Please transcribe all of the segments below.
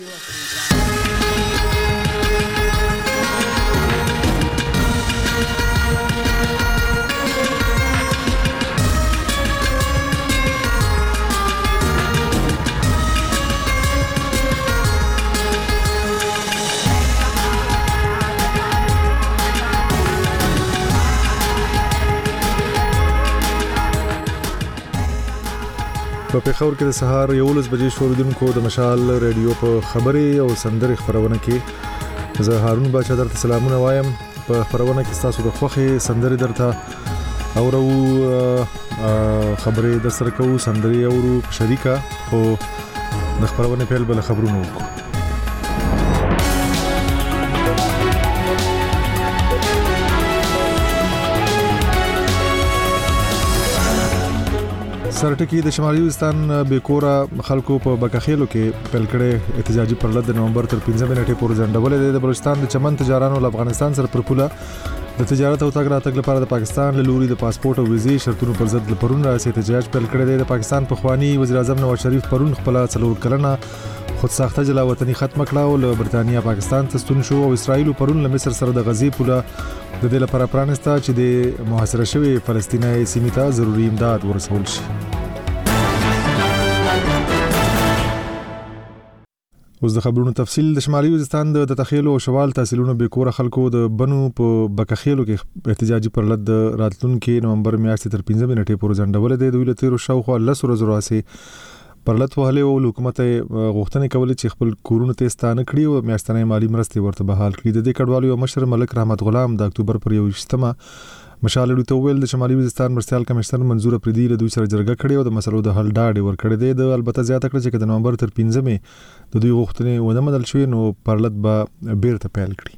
په پېښور کې د سهار 11 بجې شوریدونکو د مشال ریډیو په خبري او سندري خبرونه کې زه هارون بچا درته سلامونه وایم. په خبرونه کې تاسو د خوخي سندري درته اورو خبري در سره کوو سندري اورو شریکا او د خبرونه په بل خبرونه وکړو. سرټکی د شمالي وزستان بیکورا خلکو په بکخېلو کې پلکړې احتجاجي پرلط د نومبر تر 15 نیټې پورې ځنډولې د بلوچستان د چمن تجارانو له افغانستان سره پر پوله د تجارت او تګ راتګ لپاره د پاکستان له لوري د پاسپورت او ویزې شرطونو پر ضد پرون راځي احتجاج پلکړې د پاکستان په خواني وزیر اعظم نواز شریف پرون خپل 4 کلنه خود ساخته جلا وطني ختم کړه او له برتانیا پاکستان ته ستون شو او اسرائیل پرون له مصر سره د غزي پوله د دې لپاره پرانستا چې د محاصره شوی فلسطیني سیمې ته ضروري امداد ورسول شي. اوس د خبرونو تفصیل. د شمالي وزستان د تخیلو او شوال تحصیلونو بیکوره خلکو د بنو په بکخېلو کې احتجاجي پرلط د راتلونکو نومبر میاشتې تر 15 نیټې پورې ځنډولې د دوی له تیرو شاوخوا 10 ورځې راځي پرلط وهلې او حکومت غوښتنې کولې چې خپل کورونه ته ستانه کړي او میاشتنۍ مالی مرستې ورته بحال کړي. د دې کډوالو مشر ملک رحمت غلام د اکتوبر پر 21مه مشال ډو ته ویل د شمالي وزستان مرستيال کمشنر منظور پردي له دوی سره جرګه کړې او د مسلو د حل ډاډ ورکړې ده. د البته زیاته کړ چې د نومبر تر 15مه د دوی غوښتنې ونه منل شوې نو پرلط به بیرته پیل کړي.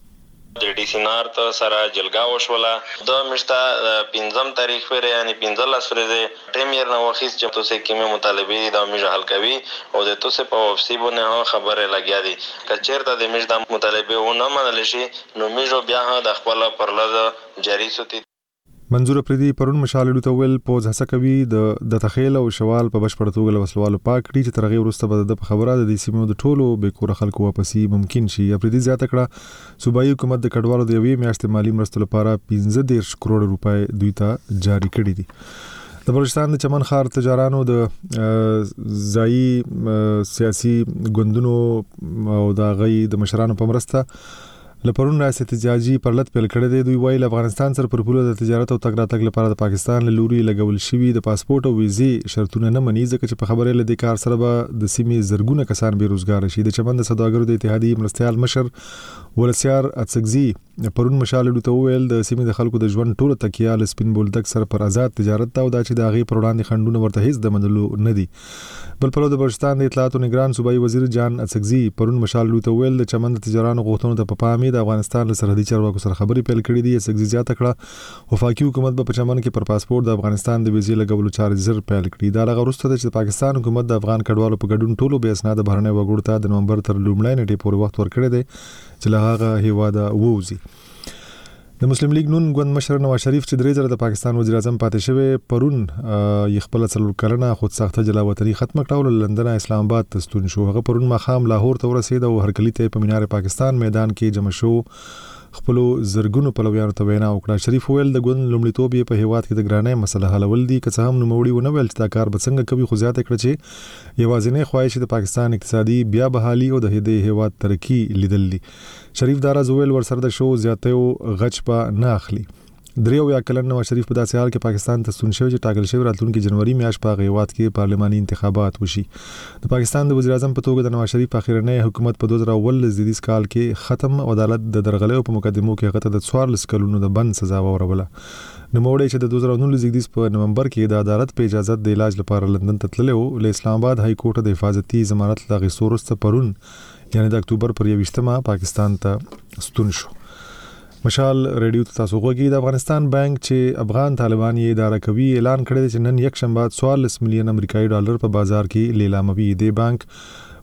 د ډي سي نار ته سره جلګه وشوله د مشته 15 تاریخ پورې یعنی 15 ورځې ټیم یې نو وخت چې تاسو کې مطالبه د میجه حل کوي او د تاسو په وفسیبونه خبره لګیا دي کچېرته د میجه مطالبه ونه منل شي نو میجه بیا د خپل پرلط جاری سوتی. منظور پردي پرون مشال ډو ته ویل پوز هڅه کوي د تخیل او شوال په بشپړ توګه وسلوالو پاک کړي چې ترغه ورسته به د خبره د سیمو د ټولو بیکوره خلکو واپسی ممکن شي. پردي زیاته کړه صوبایي حکومت د کډوالو د یوې میاشتې مالی مرستو لپاره 15 کروڑ روپۍ دوی ته جاری کړي دي. د بلوچستان د چمن خار تجارانو د ځایي سیاسي ګوندونو او د غي د مشرانو په مرسته لپرون راځي احتجاجي پرلط پیل کړی دی. دوی وایي افغانستان سره پر پوله د تجارت او تګ راتګ لپاره د پاکستان له لوري لګول شوی د پاسپورت او ویزې شرطونه نه مني ځکه چې په خبره له دې کار سره به د سیمې زرګونه کسان بیروزګار شي. د چمن د سوداګرو د اتحادیې مرستيال مشر ولسیار اڅګزي پرون مشال ډو ته ویل د سیمې د خلکو د ژوند ټوله تکیه له سپین بولدک سره پر آزاد تجارت ته او دا چې د هغې پر وړاندې خنډونه ورته هیڅ د منلو نه دي. بل پلو د بلوچستان د اطلاعات او نگران صوبایي وزیر جان اڅګزي پرون مشال ډو ته ویل د چمن د تجارانو غوښتنو ته په پامې د افغانستان له سرحدي چارواکو سره خبرې پیل کړې دي. اڅګزي زیاته کړه وفاقي حکومت په چمن کې پر پاسپورت د افغانستان د ویزې لګولو چارې زر پیل کړي. دا لغه وروسته چې پاکستان حکومت د افغان کډوالو په ګډون ټولو به اسناد بهرنۍ وګړو ته د نومبر تر لومړۍ نیټې پورې وخت ورکړی دی چې له هغه هیواده ووزي. د مسلم لیگ نون ګوند مشر نواز شریف چې درې ځله د پاکستان وزیر اعظم پاتې شوی پرون یې خپل 4 کلنه خود ساخته جلا وطني ختم کړه او لندن اسلام آباد ته ستون شو. هغه پرون ماخام لاهور ته ورسید او هرکلی ته په مینار پاکستان میدان کې جمع شو خپل زرګونو پلویانو ته وینا وکړه. شریف ویل د ګوند لومړیتوب په هیواد کې د ګرانۍ مسله حلول دي که څه هم نوموړي ونه ویل چې دا کار به څنګه کوي خو زیاته کړه چې یوازینی خواهش د پاکستان اقتصادي بیا بحالي او د هدي هیواد ترقی لیدل دي. شریف دارا زویل ورسره د شو زیاتو غچ په نه اخلي. دریو یا کلن نواز شریف په داسې حال کې پاکستان ته ستون شوی چې ټاکل شوی راتلونکي جنوري میاشت په هیواد کې پارلماني انتخابات وشي. د پاکستان د وزیر اعظم په توګه د نواز شریف اخیرنی حکومت په 2019 کال کې ختم عدالت د درغلې په مقدمو کې هغه ته د 14 کلونو د بند سزا وروړه. نوموړی چې د 2019 په نومبر کې د عدالت په اجازه د علاج لپاره لندن ته تللی و له اسلام آباد های کورټ د حفاظتي ضمانت لاغې سورسته پرون یعنی د اکتوبر پر 21مه پاکستان ته ستون شو. مشال ریډیو ته تاسو غوږی. د افغانستان بانک چې افغان طالبان یې اداره کوي اعلان کړی چې نن یک شنبه 14 مليون امریکایي ډالر په بازار کې لیلاموي. د بانک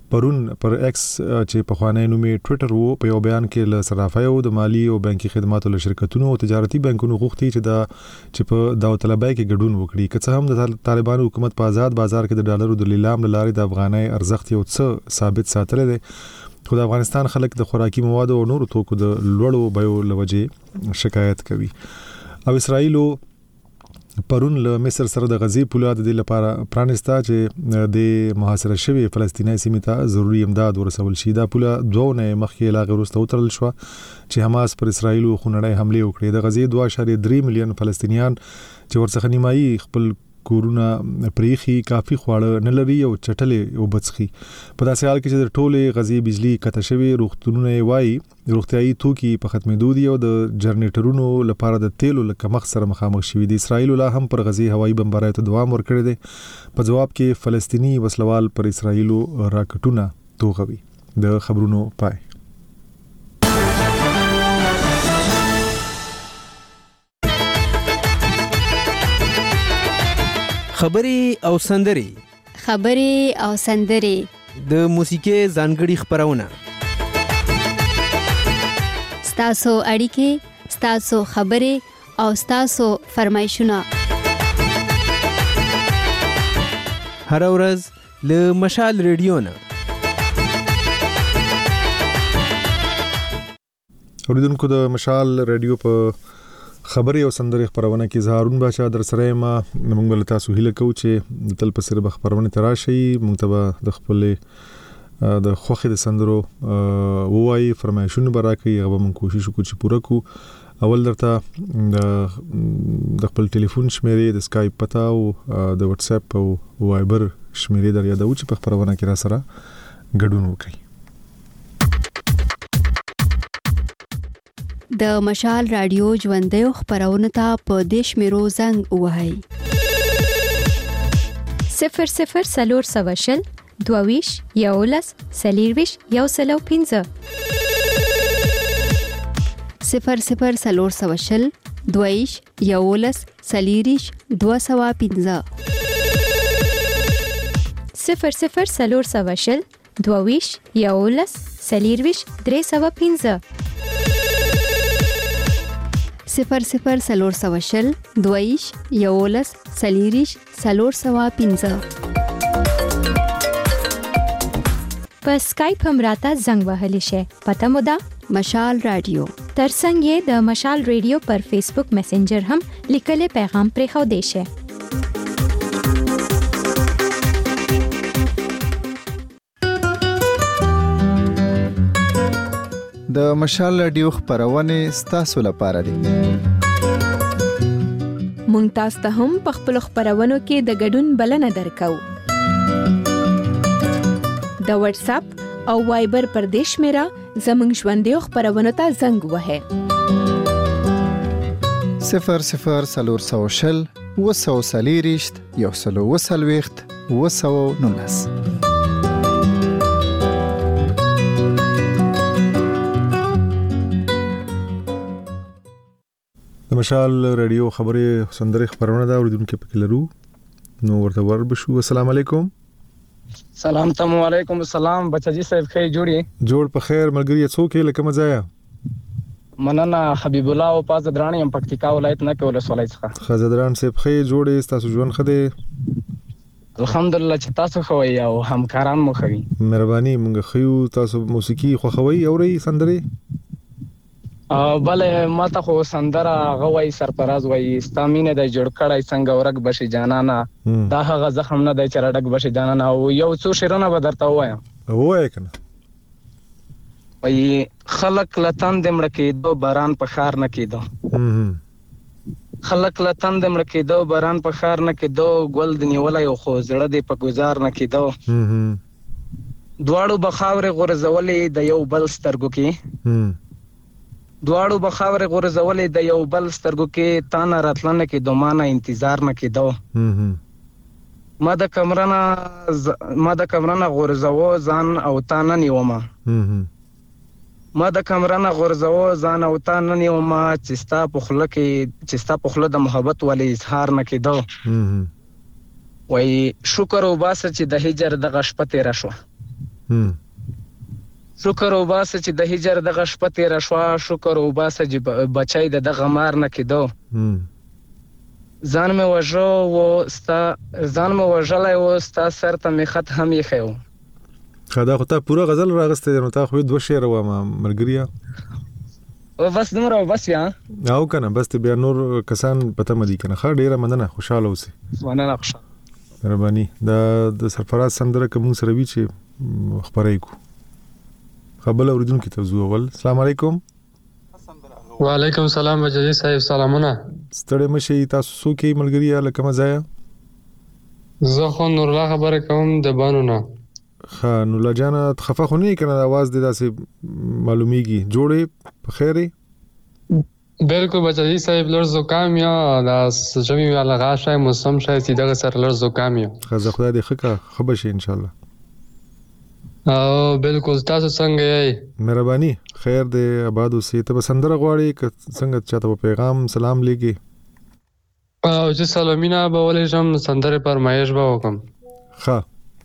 پرون پر ایکس چې په خوانی نومي ټوئیټر وو په یو بیان کې له صرافیو د مالی او بانکي خدماتو له شرکتونو او تجارتي بانکونو غوښتي چې په داوطلبۍ کې ګډون وکړي که څه هم د طالبانو حکومت په آزاد بازار کې د ډالرو د لیلام لارې د افغانۍ ارزښت یو څه ثابت ساتل دي خو د افغانستان خلک د خوراکي موادو او نورو توکو د لوړو بیو لوجې شکایت کوي او اسرائیل پرون له مصر سره د غزې پوله د لپاره پرانستا چې د محاصره شوی فلسطیني سیمې ته ضروري امداد ورسول شي دا پوله دوه نه مخکې لا غروسته وترل شو چې حماس پر اسرائیل خونړی حمله وکړي د غزې 2.3 ملیون فلسطینیان چې ورڅخه نیمایي خپل کورونه پریخي کافي خواړه نه لري او چټلې او بچخي په داسې حال کې چې د ټوله غزې بجلی کته شوی روغتونونه وایي روغتيایي توکي په ختمېدو دي او د جنریټرونو لپاره د تیلو لکه مخ سره مخامخ شوی دي اسرائیل لا هم پر غزې هوایي بمبارۍ ته دوام ورکړي دي په جواب کې فلسطینی وسلوال پر اسرائیل راکټونه توغوي د خبرونو پای خبري او سندري د موسیقي ځانګړي خبرونه ستاسو اړیکې ستاسو خبري او ستاسو فرمایشونه هر ورځ له مشال ریډیو نه اوریدونکو د مشال ریډیو په خبري او سندري خبرونه کې زهارون باشا در سره ما موږ ول تاسو هیله کوو چې تل په سر خبرونه تراشي موږ ته د خپل د خوخي د سندرو وای فرمایشونه براکي هغه موږ کوشش وکړو چې پوره کو اول درته د خپل ټلیفون شمیرې د اسکایپ پتا او د واتس اپ او وایبر شمیرې در یادو چې په خبرونه کې را سره ګډون وکړي د مشال رادیو ژوندۍ خبرونه ته په دیش میرو زنګ وهاي 00 22 یولس سلیرویش یو سلو 15 00 22 یولس سلیریش 215 00 22 یولس سلیرویش 315 00 22 یولس سلیریش 315 په اسکایپ هم راته زنګ وهلی شي پته مو ده مشال رادیو ترڅنګ د مشال ریډیو پر فیسبوک میسنجر هم لیکلي پیغام پرې خو دی شي د مشال رادیو خبرونه ستاسو لپاره دي مونږ تاسو ته هم په خپل خبرونو کې د ګډون بلنه درکو د واتس اپ او وایبر پر دیش میرا زمنګ ژوندۍ خبرونه ته زنګ وهه 00 وسوسلیریشت یو سلو وسلويخت وسو نونس د مشال رادیو خبري سندري خبرونه دا اوریدونکو پکې لرو نو ورته وربشو السلام علیکم سلام تم علیکم السلام بچی صاحب خیر جوړ په خیر ملګری څوک لکه مزایا مننه حبیب الله او پاز درانی ام پکتیکا ولایت نه کوله سولای څخه خزدران صاحب خیر جوړې تاسو ژوند خده الحمدلله چې تاسو خوي او همکاران مو خوي مهرباني مونږ خيو تاسو موسیقي خو خوي اوري سندري بله ماته خو سندره غوي سرپراز وای استامینه د جوړ کړای څنګه ورک بشي جانانا دا هغه زخم نه د چرډک بشي جانانا او یو څو شیرونه به درته وایم وای کنه وای خلق لتان دمړ کېدو باران په خار نه کېدو خلق لتان دمړ کېدو باران په خار نه کېدو ګل د نیولای خو زړه دې په گزار نه کېدو دواړو بخاور غرزولې د یو بل سترګو کې دواړو بخاور غرزولې د یو بل سترګو کې تانه راتلنه کې دومانه انتظار نه کېدو ما د کمرانه غرزو ځان او تانه نیومه ما د کمرانه غرزو ځان او تانه نیومه چې ستا په خله د محبت ولې اظهار نه کېدو وای شکر او باسه چې د هجر د غشپته را شو شکر او باسه چې د هجر دغه شپه تیره شوه، شکر او باسه چې بچی د دغه مار نه کېدو. ځان مې وژلی و، ستا سر ته مې خط هم ایښی و. دا خو تا پوره غزل راغستی دی، نو تا خو 2 شعر وامه ملګريه. بس دومره بس بیا او که نه بس بیا نور کسان په تمه دي که نه. ښه ډېره مننه، خوشحاله اوسې. مننه، خوشحاله. مهرباني. د سرفراز سندره که موږ سره وي چې خپره یې کړو. خبل اوریدونکو ته ځو. اول السلام علیکم. وعلیکم السلام مجدي صاحب، سلامونه. ستړي مشي، تاسو څوک یې ملګري لکه مزایا؟ زه خو نور الله خبره کوم د بانو نه. ښه نور الله جان، خفه خو نه یې که نه؟ اواز دې داسې معلومیږي. جوړې په خیر یې؟ بالکل مجدي صاحب، لږ زکام یا د ژمي لغا شای موسم شای چې دغه سره لږ زکام یم. ښه خدای دې ښه به شي انشاءالله. او بالکل. تاسو څنګه یې؟ مهرباني، خیر دې، آباد اوسې. ته به سندره غواړې که څنګه چاته به پیغام سلام لیږې؟ او چې سلامونه به ولیږم، سندرې فرمایش به وکړم. ښه.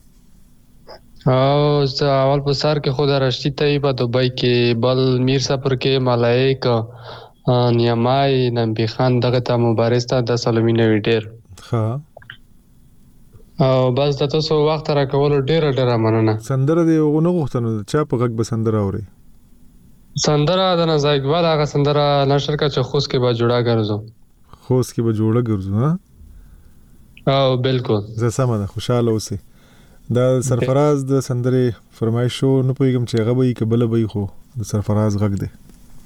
او اول په سر کې خو د رشتي ته په دوبۍ کې، بل میر سفر کې ملایک نیمای نبی خان دغه ته مبارز ته د سلامونه وی ډېر. ښه. او بس د تاسو وخت راکولو ډېره مننه. سندره دې ونه غوښتنه چا په غږ به سندره اوري؟ سندره د نازا اقبال هغه سندره نشر کا چې خوست کې به جوړا ګرځو. خوست کې به جوړا ګرځو. ها او بالکل. زه سمه ده، خوشاله اوسې. دا سرفراز د سندرې فرمایش شو، نه پوهېږم چې هغه به وي که بله به وي، خو د سرفراز غږ دی.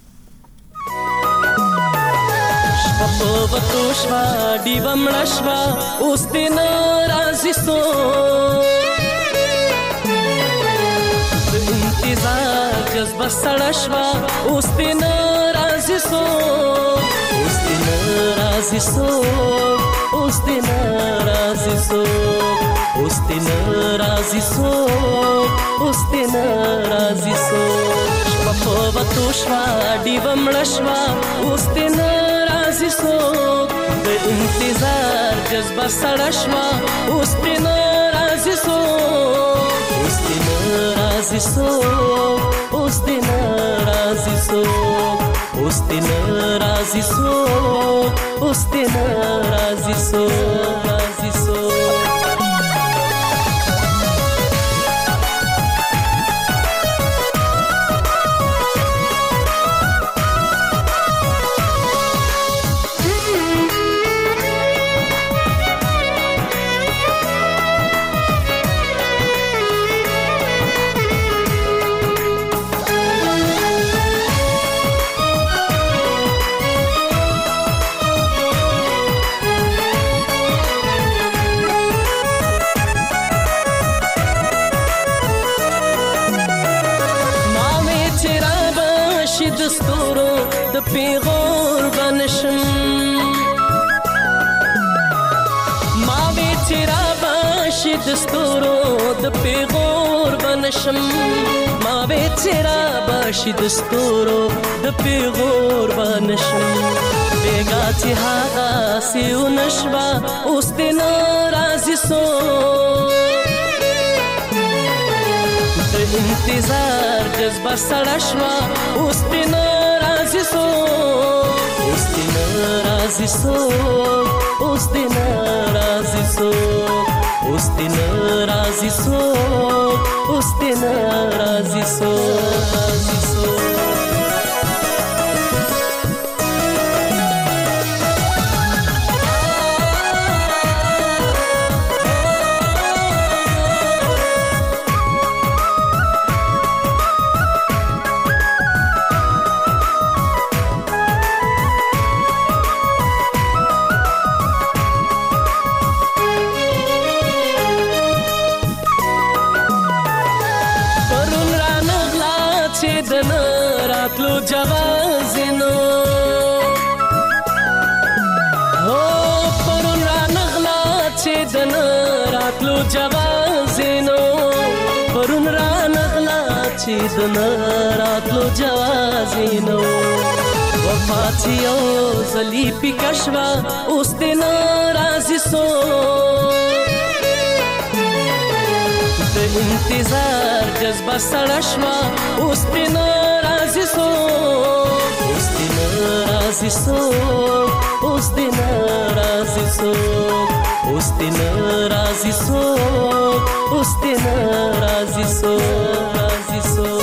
وتو شوا ډیوه مړه شوا، اوس دې نه راځي څوک. د انتظار جذبه سړه شوا، اوس دې نه راځي څوک. اوس دې نه راځي څوک، اوس دې نه راځي څوک، اوس دې نه راځي څوک، اوس دې نه راځي څوک. شپه په وتو شوا ډیوه مړه شوا، اوس دې نه راځي څوک. د انتظار جذبه سړه شوا، اوس دې نه راځي څوک. اوس دې نه راځي څوک، اوس دې نه راځي څوک، اوس دې نه راځي څوک، اوس دې نه راځي څوک، راځي څوک. پیغور بنشم ما وی چرا باشي دستورو د پیغور بنشم ما وی چرا باشي دستورو د پیغور بنشم بیگا چې هغه سیو نشوا اوس دې ناراضي سو د انتظار جذبه سړه شوا اوس دې ناراضي سو اوس دې ناراضي سو اوس دې ناراضي سو اوس دې ناراضي سو اوس دې ناراضي سو ناراضي سو جوازینو هو پرون را نغلا چې د راتلو جوازینو پرون را نغلا چې د راتلو جوازینو وفاتیو زلی پکشوا اوس دې ناراضي سو د انتظار جذبه سړه شوه اوس دې نه راځي څوک اوس دې نه راځي څوک اوس دې نه راځي څوک اوس دې نه راځي څوک اوس دې نه راځي څوک راځي څوک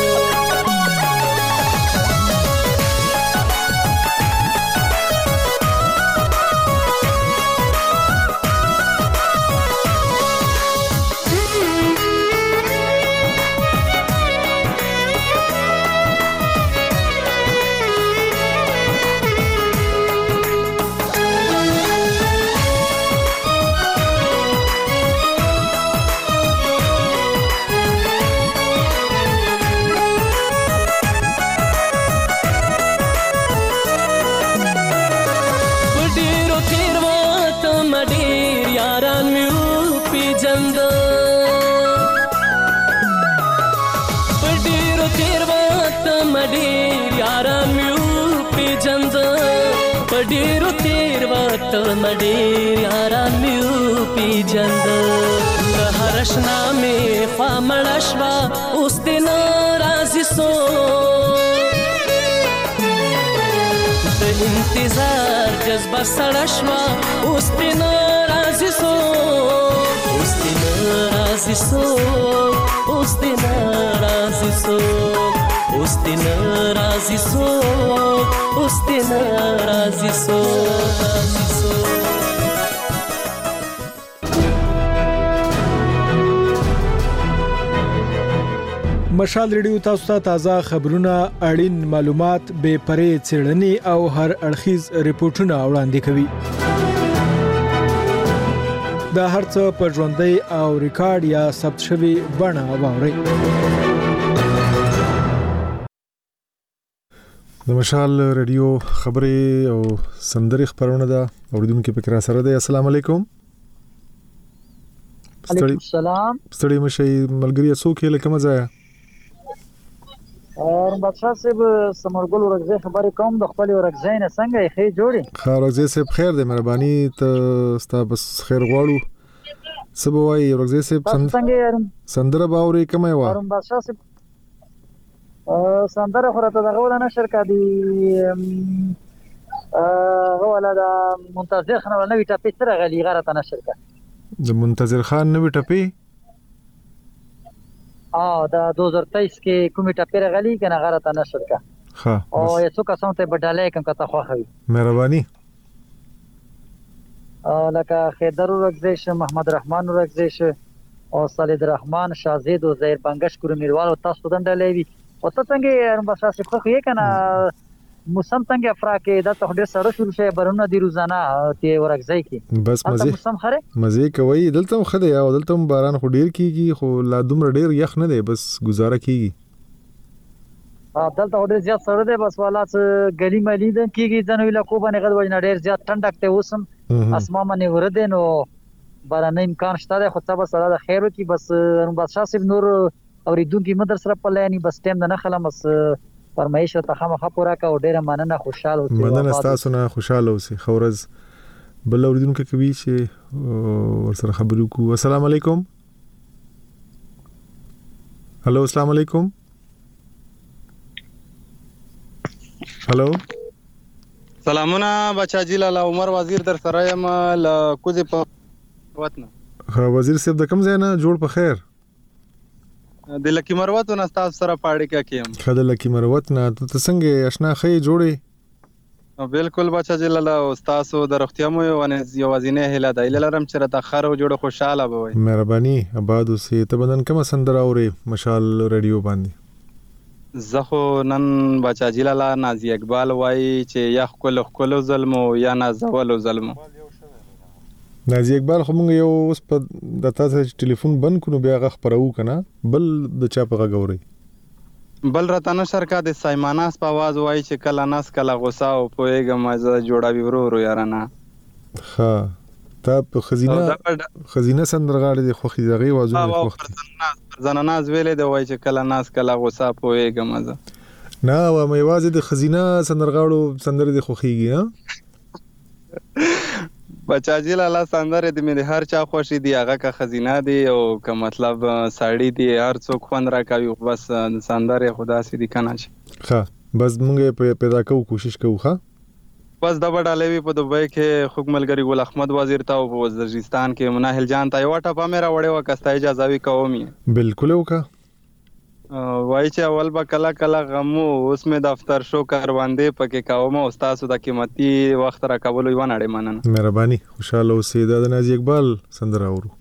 ډیرو تیر وخت مډیر یاران میو پیجند له هر شنا می خوا مړه شوه اوس دې نه راځي څوک د انتظار جذبه سړه شوه اوس دې نه راځي څوک اوس دې نه راځي څوک اوس دې نه راځي څوک اوس دې نه راځي څوک اوس دې نه راځي څوک راځي څوک مشال ریډیو تاسو ته تازه خبرونه اړین معلومات بې پرې څېړنې او هر اړخیز ریپورتونه وړاندې کوي دا هرڅه په ژوندۍ او ریکارډ یا ثبت شوی بڼه واورئ د مشال ریډیو خبرې او سندري خبرونه ده اوریدونکو په کرا سره ده السلام علیکم علیکم السلام ستړي مشي ملګری څوک یې لکه مزه بادشاہ صاحب سمرګل ورغزه خبرې کوم د خپل ورغزه نه څنګه یې خې جوړي ورغزه صاحب خیر دې مهرباني ته ستا بس خیر غواړو سبوای ورغزه صاحب سندره باورې کومه و بادشاہ صاحب سندره خورته دغه ولا نشر کدي ولا د منتظر خان ولا نوې ټاپې سره غلي غره نشر کړه د منتظر خان نوې ټاپې د 2023 کې کومې ټاپې غلي کنه غره نشر کړه ها او یو څه کسان ته بداله کوم کته خوخوي مهرباني لکه خیدر ورغزیش محمد رحمان ورغزیش او صالح الرحمن شازید او زهیر بنگش کور میروال او تاسو دندلېوي او ته څنګه بادشاہ صاحب خو یې کنه موسم څنګه افراکه دا ته ډېر سره شروع شي برونه دی روزانه ته ورغځي کی بس موسم خره مزه کوي دلته خده یا دلته باران خو ډېر کیږي خو لا دومره ډېر یخ نه دی بس گزاره کیږي دلته ډېر زیات سره دی بس والا غلی ملي د کیږي ځنوي لا کو باندې غد وجنه ډېر زیات ټنډکته وسم اسمان باندې ورده نو باران امکان شته خو څه بس الله خیر وکي بس بادشاہ صاحب نور اوریدونکو مدر سره په لانی بس ټیم نه خلمس فرمایش ته خامخا پورا کا او ډیره مننه خوشاله اوسئ مننه تاسو نه خوشاله اوسئ خورز بل اوریدونکو کوي چې ور سره خبرو کو السلام علیکم هالو السلام علیکم هالو سلامونه بچا جلال عمر وزیر در سره یم ل کوزه په وطن وزیر صاحب د کوم ځای نه جوړ په خیر د لکی مروت نه تاسو سره پاړی کیم خدای لکی مروت نه ته څنګه آشنا خې جوړې بالکل بچا جلال استاد د رختیامو یو وزینه هله دایله لرم چې را تاخر او جوړ خوشاله بوي مهرباني آباد اوسې ته بدن کوم سندره اوري مشال ریډیو باندې زخو نن بچا جلال نازی اقبال وای چې یا خپل ظلم او یا نازول ظلم نازی اقبال خو مونږ یو اوس په د تاسو ټلیفون بند کړو بیا غ خبرو کنه بل د چا په غوري بل راتنه شرکا د سایماناس په आवाज وای چې کله ناس کله غوسه او پویګه مزه جوړاوي ورو یارانه ها تا په خزینه سندرغاړي د خوخي دغه وازونه خوخ زناناز ویلې د وای چې کله ناس کله غوسه پویګه مزه نه و مې واځي د خزینه سندرغاړو سندره د خوخيږي ها بچاجي لاله سندره د مې هر چا خوشي دی هغه کا خزینه دی او که مطلب ساړی دی هر څوک خوند راکوي بس سندره خدا سي دی کنه ښه بس موږ پیدا کوو کوشش کوو ښه بس د بډالوي په دوبۍ کې خوګ ملګری ګل احمد وزیر ته او په وزیرستان کې مناهل جان ته یو ټاپه مې راوړې وکسته اجازه وی کومي بالکل وکا وای چې اول به کلا کلا غمو اوس مې دفتر شو کاروانده پکې کوم او تاسو د قیمتي وخت را کول یو نړۍ مننه مهرباني خوشاله اوسئ د نازي اقبال سندره اورو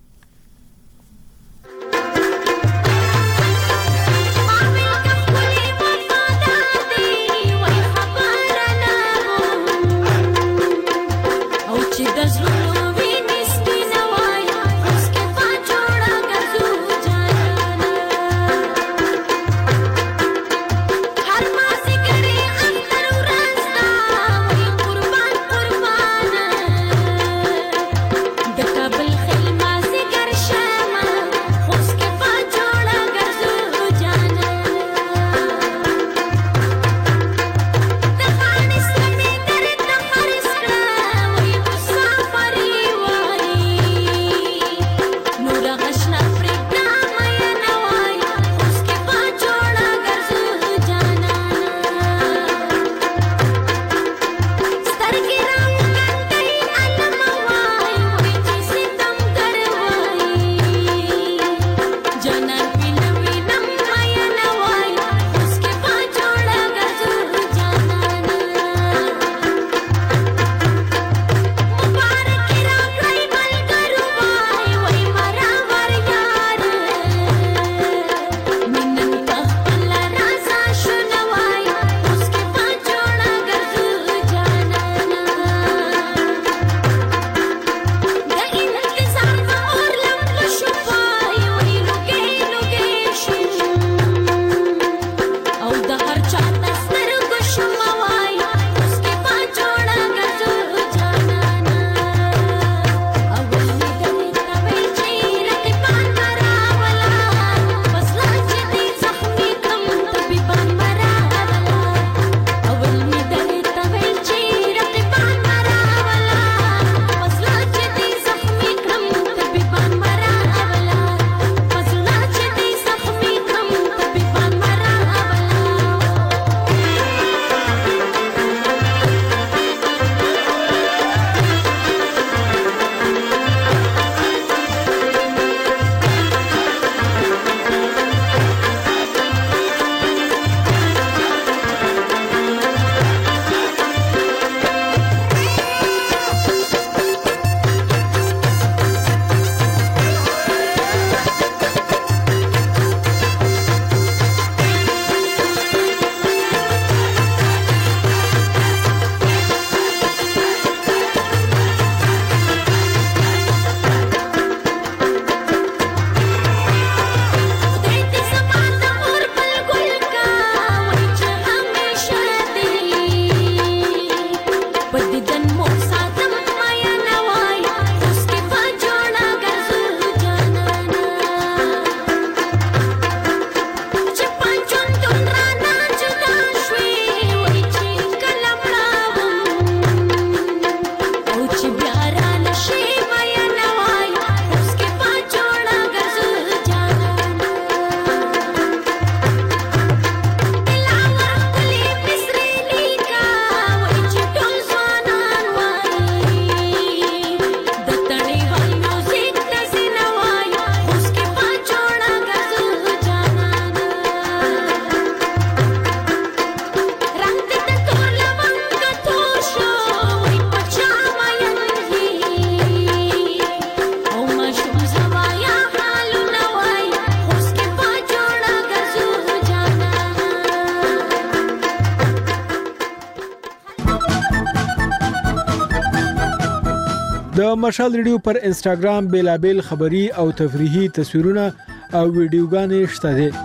د مشال ریډیو پر انستګرام بیلابل خبری او تفریحي تصویرونه او ویډیوګانې شته دي.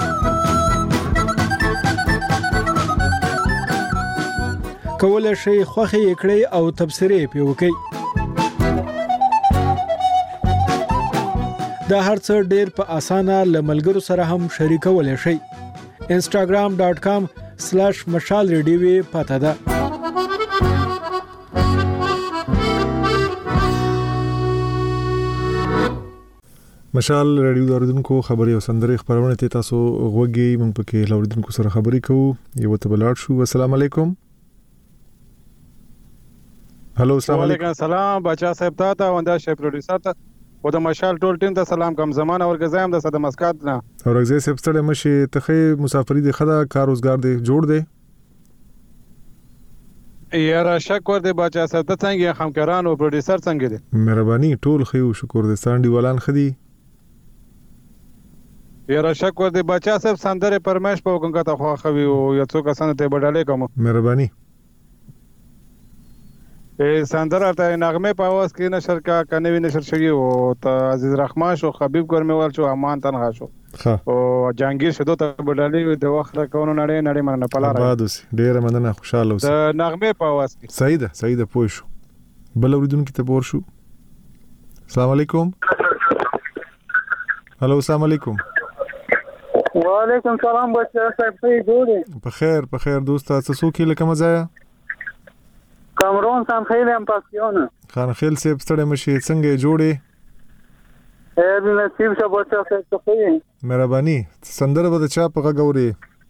کولای شئ خوښي کړئ او تبصرې پې وکړئ. دا هرڅه ډېر په اسانه لملګرو سره هم شریکولای شئ. instagram.com/mashalradio پته ده. د مشال ریډیو پر انستګرام بیلابل خبری او تفریحي تصویرونه او ویډیوګانې شته دي. کولای شئ خوښي کړئ او تبصرې پې وکړئ. دا هرڅه ډېر په اسانه لملګرو سره هم شریکولای شئ. instagram.com/mashalradio پته ده. مشال رادیو اوریدونکو خبري او سندري خبرونه ته تاسو غوږی مونږ پکې اوریدونکو سره خبري کوو. یو ته بلاړ شو. السلام علیکم. هلو السلام علیکم. السلام بچا صاحب ته وندا شي پروډوسر ته او د مشال ټول ټیم ته سلام کوم. زمانه ورګزایم د صد مسکات نه اورګزې سپ ستړي مشي ته مسافری د خدا کار روزګار دی جوړ دی. یاره شک ور دی بچا صاحب ته څنګه همکاران او پروډوسر څنګه دي؟ مهرباني ټول خو شکر دې سانډي ولان خدي. یاره شک ور دی بچا صاحب سندره پرمش په وګنګه ته خو خوي او یو څو کسان ته بدلې کوم. مهرباني سندره ته نغمه په आवाज کې نشر کا کنوي نشر شوی او ته عزیز رحمان شو خبيب ګرموال شو امان تنها شو او جهانگیر شدو ته بدلې د وخت راکونو نړۍ مننه پلاره بادوس ډیره مننه خوشاله اوسه. د نغمه په आवाज کې سعید پوه شو. بل اوریدونکو ته پور شو. السلام علیکم. هلو السلام علیکم. وعلیکم سلام بچا صاحب څنګه جوړې؟ په خیر دوست تاسو څوک یې لکه مزایا؟ کامرون سان خیل هم پاسیونه خان خیل سیب ستړي مشي څنګه جوړې؟ دې نصیب شه بچا صاحب ته مهرباني سندره به چا په غوړي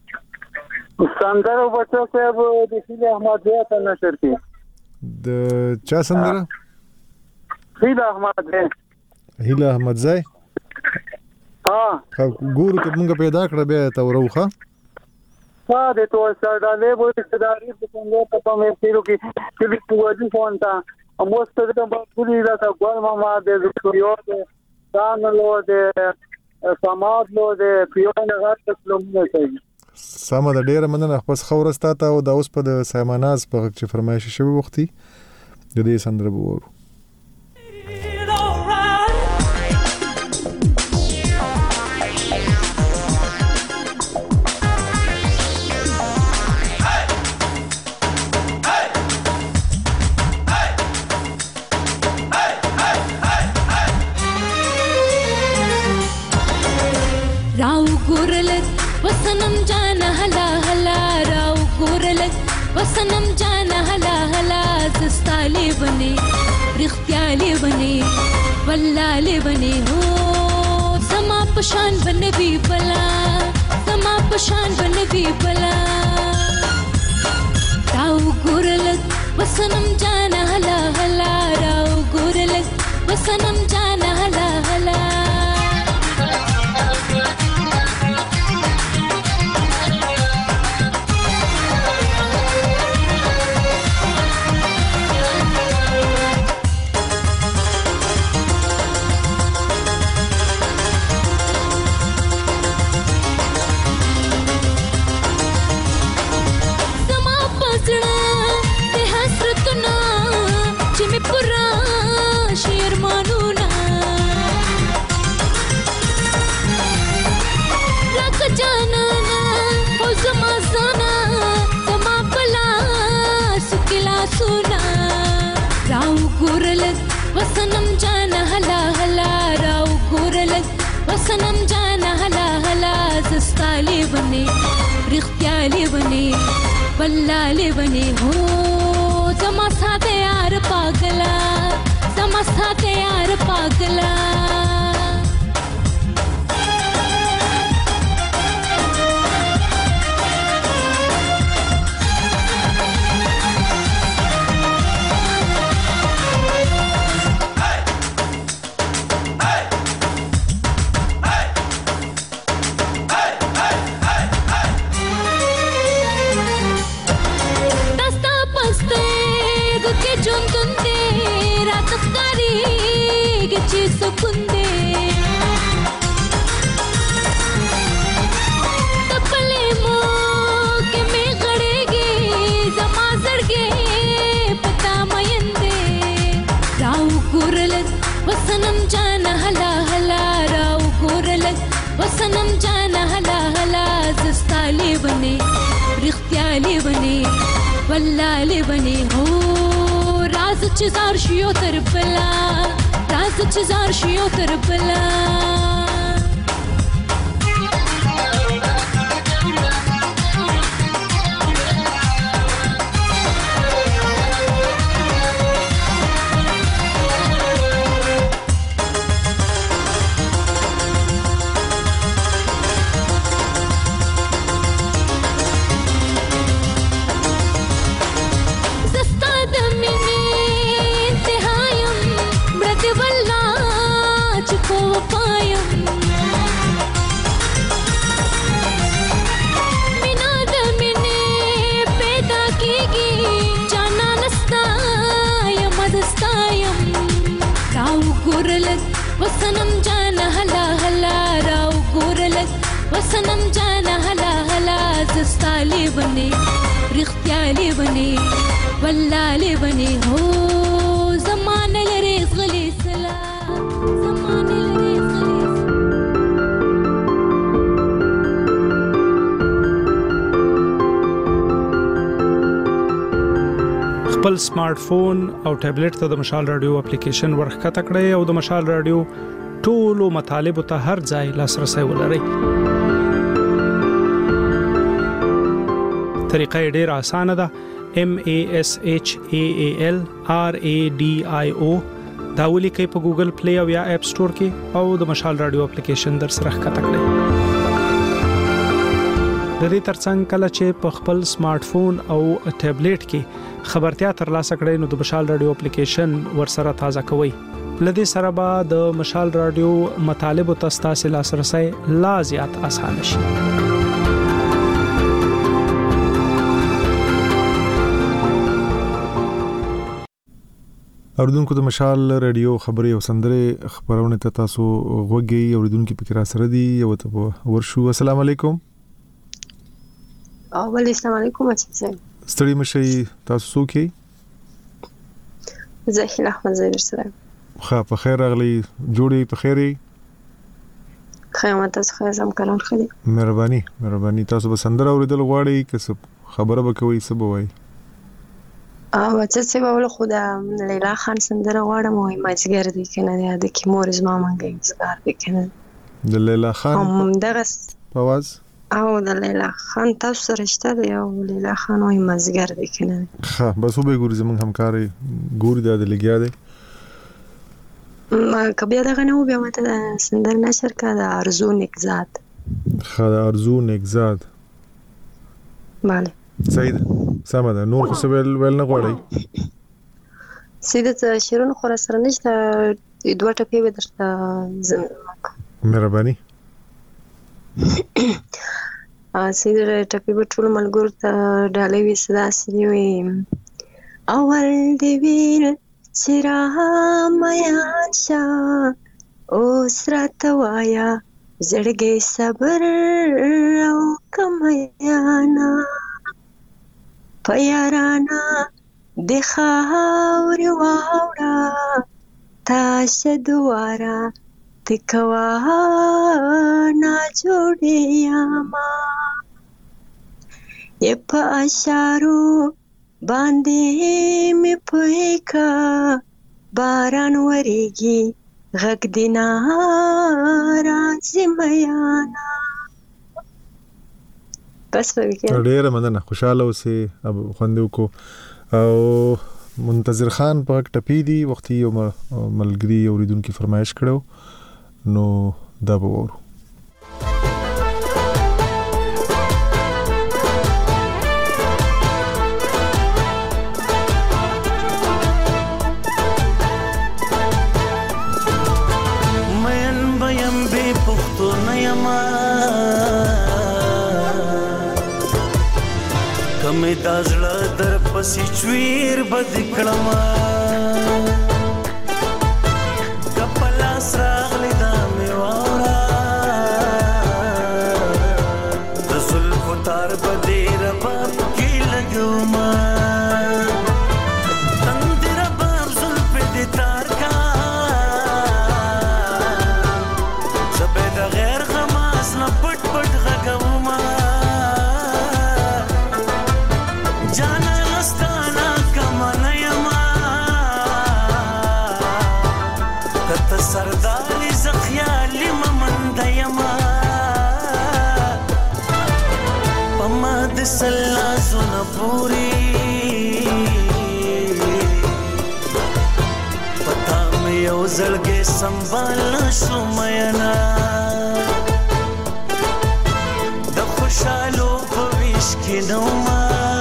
سندره بچا صاحب د هیله احمد ته نشر کی د چا سندره؟ هیله احمد زای ګورو ته موږ پیدا کړ بیا ته وروخه د تو سردالې وو صداري په څنګه په مې تیرو کې چې په وځي فونتا اموست د باندې دا ګول ماما د یو د دانلو د سماد لو د پیونه غاټ کلمونه کوي. سم د ډیره مننه خپل خورستا ته او د اوس په د سیماناز په چې فرمایش شوی وختي د دې سندره وورو. वसनम जाना हला हला राव गोरलक वसनम जाना हला हला दस्ताले बने रिख्तियाले बने वल्लाले बने हो समा पशान बने भी बला समा पशान बने भी बला राव गोरलक वसनम जाना हला हला राव गोरलक वसनम जाना हला हला वसनम जाना हला हला राव गोरलक वसनम जाना हला हला दस्ताले बने रिख्तियाले बने बल्लाले बने हो जमा साथे यार पागला जमा साथे यार पागला वसनम जाना हला हला राव गोरलक वसनम जाना हला हला दस्ताले बने रिख्तियाले बने वल्लाले बने हो राज चजार शियो तरबला राज चजार शियो तरबला وسنم جان هلا هلا راو ګورلک وسنم جان هلا هلا زستالی بني رختیالی بني ولالی بني هو زمانه لري غلي سلا زمانه لري خپل سمارټ فون او ټابلیټ ته د مشال رادیو اپلیکیشن ورخته کړئ او د مشال رادیو ټولو مطالب ته هر ځای لاسرسي ولرئ. طریقه ډېره اسانه ده. MASHAAL RADIO دا ولیکئ په ګوګل پلی او یا اپ سٹور کې او د مشال رادیو اپلیکیشن در سره ښکته کړئ. د دې ترڅنګ کله چې په خپل سمارټ فون او ټابلیټ کې خبرتیا ترلاسه کړئ نو د مشال رادیو اپلیکیشن ورسره تازه کوئ. لدې سره به د مشال رادیو مطالب او تاسو لاسرسي لا زیات اسانه شي. اوریدونکو د مشال رادیو خبري او سندره خبرونه ته تاسو غوږی اوریدونکو فکر سره دی یو ته ورشو. السلام علیکم. السلام علیکم. ستړي مشي تاسو څوک یې؟ زهیل احمد زهیر سره. خا په خیر راغلی جوړي په خیري. خیمه تاسو خیزم کلام خلی. مهرباني تاسو به سندره اوریدل غواړئ که خبره وکوي څه بوي؟ چې څه به خدا لیلا خان سندره غواړم او ماجګر دي کنه د کی مورز ما منګي زګار دي کنه د لیلا خان دغه आवाज او د لیلا خان تاسو سره شته دی او لیلا خان او ماجګر دي کنه ها بس وبې ګوري زمون همکاري ګوري د لګیا دی ما کبه دغه نو بیا ماته سندر نشر کا د ارزو نکزاد خا د ارزو نکزاد bale صحیح سم ده نور څه ویل نه غواړي سیده شیرون خور سره نشته دوه ټپې به درته مهرباني سیده ټپې به ټول ملګرو ته ډالۍ وي صدا سړي وي اول دی ویل چې را میان شه اوس راته وایه زړګی صبر او کمیانا پیارانا د خاورې واوړه تاشه دواره تکوا ناجوړې یاما یې په اشارو باندې مې پوهې کا باران وریږي غږ د نارازي میانا بس ډېره مننه خوشاله اوسې اب خوندو کو او منتظر خان په ټپی دی وخت یو ملګری اوریدونکو فرمایش کړو نو دا به ورو کمه دازړه در پسې چویر بد کړما کپلا سراغلی دا میوارا د زلف تار بده رباب کې لګوما تند رباب زلف دې تار کا زبې د غیر غماس نه پټ پټ غګوما سرداري زخيالي ممند يما پما د سلا زون پوري پتا مې یو زړګي سنبال شو مینا د خوشالو په ویش کې نو ما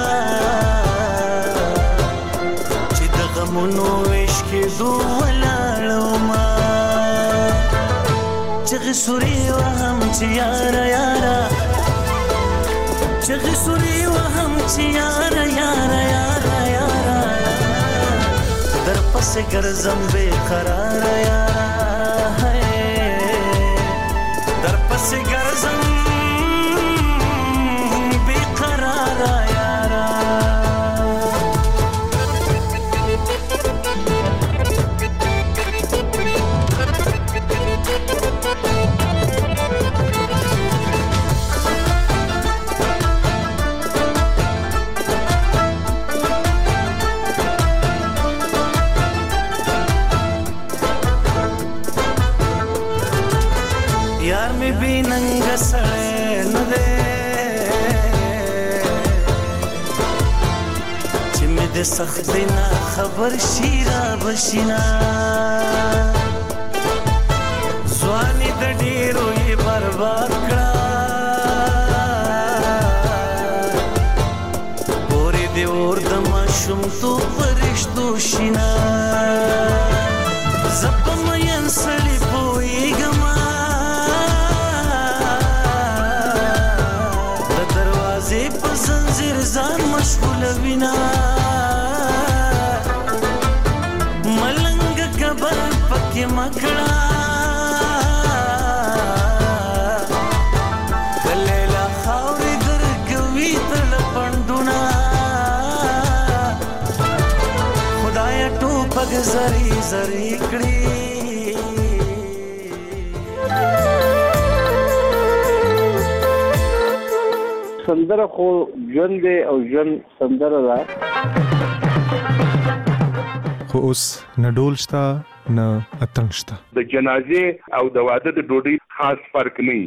چې د غمونو ویش کې دوه چغی سوری و هم چی یارا یارا چغی سوری و هم چی یارا یارا یارا یارا در پس گرزم بے قرار یارا پسې ګرځم بې قراره یاره یار می بی ننګ سړی نه دی چې مې د سختۍ نه خبر شي را بشینا ځواني د ډېرو یې برباد کړه پورې د اور د ماشومتوب په رشتو شینا زه په مین سړي پوهېږم په زنځیر ځان مشغوله وینا ملنګ کبر پکې مکړه کلیلا خاورې درکوي تل پندونه خدایا ټوپک زری زری کړي سندره خو ژوند دی او ژوند سندره ده خو اوس نه ډول شته نه اتڼ شته د جنازې او د واده د ډوډۍ خاص فرق نه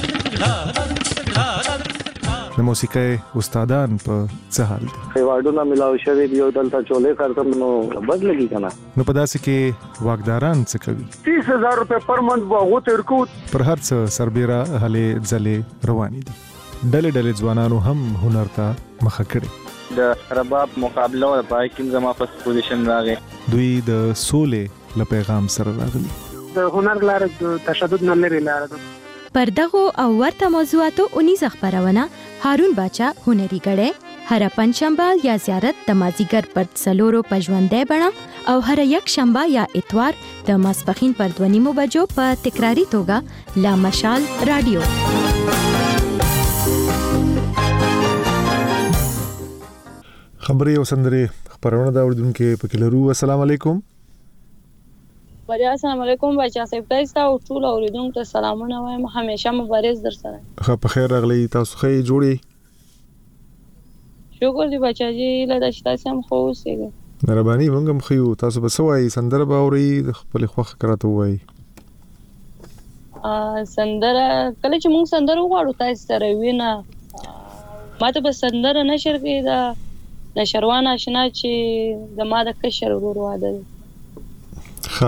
د موسیقۍ استادان په څه حال دي ایوارډونه ملاو شوي دي او دلته چولې کارتم نو بد لګي کنه نو په داسې کې واکداران څه کوي 30000 روپے پر منت باغو ترکو پر هر څه سربېره هلې ځلې روانې دي ډلې ځوانانو هم هنر ته مخه کړي د رباب مقابله او پای کې زما په پوزیشن راغی دوی د سولې له پیغام سره راغلي د هنر لاره د تشدد نه لري لاره ده پر دغه او ورته موضوعاتو 19 خبرونه هارون باچا هنري غړې هر پنځشنبه یا زیارت د مازیګر پر څلورو پژوندې بڼه او هر یک شنبه یا اتوار د ماسپخین پر 2:30 بجو په تکراری توګه لا مشال رادیو خبري او سندري خبرونه دا اوردونکو پکې لرو السلام علیکم بیا السلام علیکم بچا صاحب تاسو او ټول اوریدونکو ته سلامونه وایم همیشه مبارز در سره خو په خیر راغلی تاسو خې جوړي شکر دی بچا جی له داشتاسي هم خو اوسېږي مهرباني مونږ هم خو تاسو به سوای سندره باوري خپل خوخه کراته وای سندره کله چې مونږ سندره وغواړو تاسو سره وینا ماته به سندره نشر کې دا نشروان آشنا چې د ما د کشر ورور واده ښه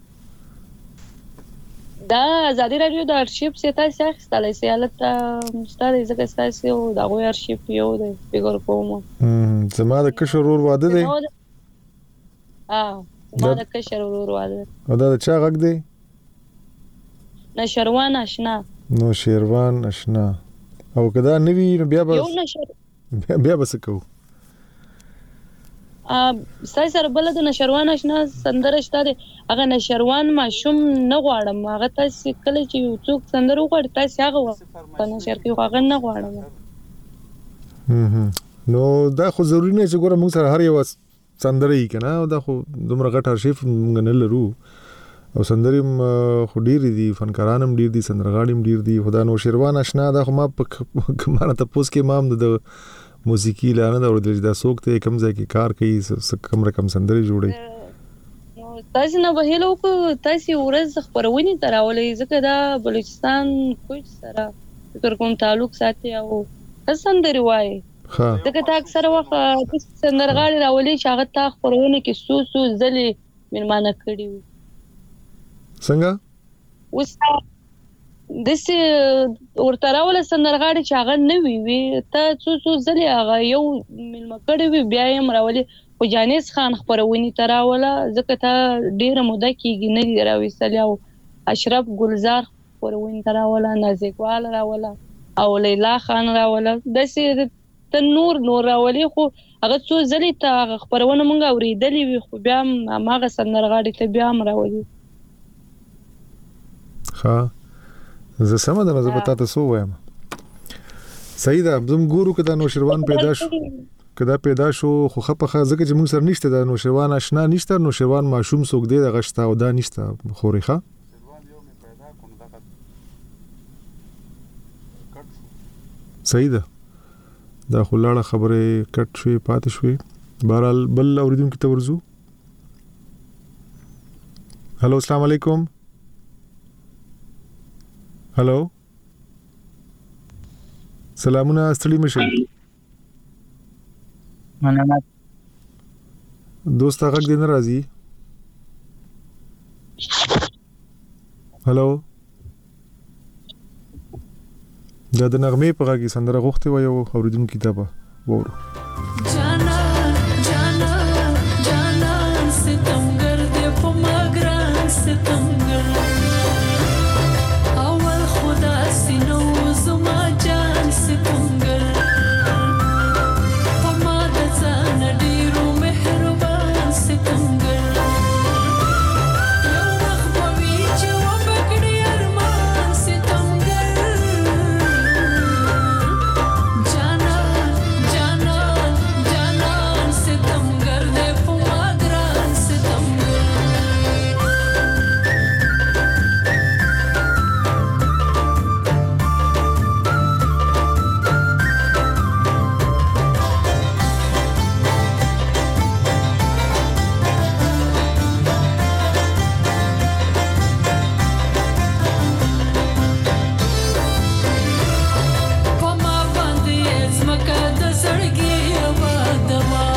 دا ازادي رادیو د ارشیف سیتا سختلای سیالت ستاره ځکه ستاسو دا غو ارشیف یو دی فکر کوم زما د کشر ورور واده دی زما د کشر ورور واده او دا چا غږ دی نشروان آشنا نو شیروان آشنا او کدا نوی بیا بس کو سای سره بل د نشروان آشنا سندره شته دی هغه نشروان ماشوم نه غواړم هغه تاسو کله چې یو څوک سندره وغواړي تاسو هغه په نشر کې هغه نه غواړم نو دا خو ضروری نه چې ګوره موږ سره هر یو سندره یې کنه دا خو دومره غټ ارشیف موږ نه لرو او سندرې خو ډېرې دي فنکاران هم ډېر دي سندرغاړي هم ډېر دي خدا نو شیروان آشنا دا خو ما په کمانه تاسو کې مام د موسیقي لانه دا ورته دا څوک ته کم ځای کې کار کوي کم رقم سندري جوړي تاسو نه وهلو کو تاسو ورځ خبرونه تراولې ځکه دا بلوچستان کوم سره فکر کوم تعلق ساتي او سندري وای ها ځکه تا اکثر وخت سندرغاړي راولې چې هغه تا خبرونه کې سو ځلې مېلمانه کړی څنګه اوس دسه ورته راول سندرغاړي چې هغه نه وی ته څو ځلې هغه یو ملما کړی وی بیا یې مراولي خو جانیس خان خبرونی تراوله ځکه ته ډیره موده کېږي نه راوېستل او اشرف ګلزار خبرونی تراوله نازکوال راوله او لیلا خان راوله دسه ته نور راولي خو هغه څو ځلې ته خبرونه مونږ اوریدلې وی خو بیا هغه سندرغاړي ته بیا مراولي ها زه سم ده زه پتا ته سو وایم صحیح ده زم ګورو کدا نو شروان پیدا شو کدا پیدا شو خو خپخه ځکه چې موږ سره نشته دا نو شروان آشنا نشته نو شروان ماشوم سوک دی د غشتا او دا نشته خوريخه صحیح ده دا خلاړه خبره کټ شوي پاتې شوي بهرحال بل اوریدونکو ته ورزو هلو السلام علیکم هلو سلامونه ستړي مشه مننه دوست هغه دې ناراضي هلو دا د نغمه په غږی سندره غوښته و یو اوریدونکو کتابه وورو جانا جانا جانا ستمګر دې په مګران ستمګر اول خدا سينو زما جان ستمګر په ما د ځان ډیرو مهربان ستمګر یو وخت په وی چې و بګړي ارمان ستمګر جانا جانا جانا ستمګر دې په ما ګران ستمګر پما باندې زمکه د زړګي آبادوا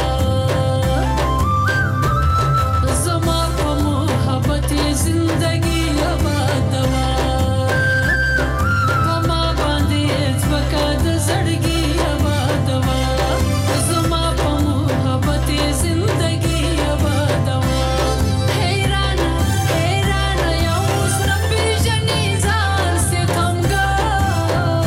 زما په محبت زندگی آبادوا پما باندې زمکه د زړګي آبادوا زما په محبت زندگی آبادوا حیران حیران یو سر پیژنې ځان ستمګر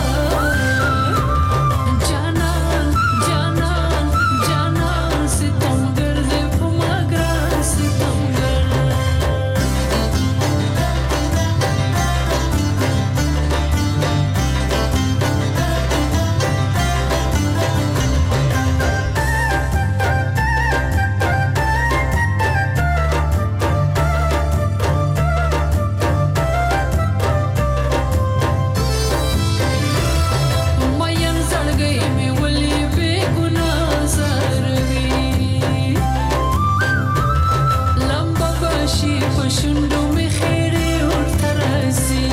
جانا جانا جانا ستمګر دې په ما ګران ستمګر مین زړګي مې ولې بے ګناه زروي لمبه بشي په شونډو مې خیرې ورته راځي